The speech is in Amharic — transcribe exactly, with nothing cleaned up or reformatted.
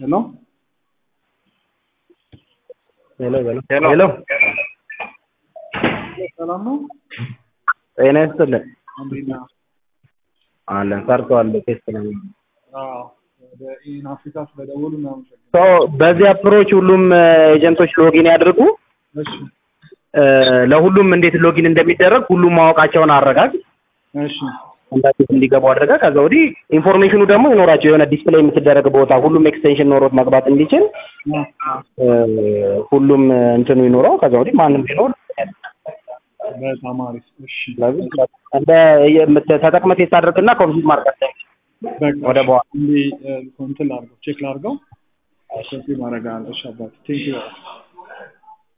Hello? Hello, hello. Hello. Hello. ሰላም ነው? ጤና ይስጥልኝ። እንዴት ነህ? አለን ሰርቷል ቴስት ነው። አዎ ወደ ኢን አፍሪካ ስለደወሉ ነው። ሶ በዚህ አፕሮች ሁሉም ኤጀንቶች ሎጊን ያድርጉ። እሺ ለሁሉም እንዴት ሎጊን እንደሚደረግ ሁሉም ማወቃቸውን አረጋግ። እሺ እንዳትስ እንዲገቡ አድርጋ ከዛ ወዲህ ኢንፎርሜሽኑ ደግሞ ይኖራቸው የሆነ ዲስፕሌይ የምትደረግ ቦታ ሁሉም ኤክስቴንሽን ኖሮት መግባት እንዲችል ሁሉም እንትኑ ይኖረው ከዛ ወዲህ ማንም ቢኖር በጣም አሪፍ። እሺ ስለዚህ እንደ ተጠቅመህ ቴስት አድርግና ኮምፒውተር ማርካት በቃ ወደ በኋላ እንዴ ኮንትሮል አድርገው ቼክ ላድርገው። እሺ ማረጋል። እሺ አባት ቴንክ ዩ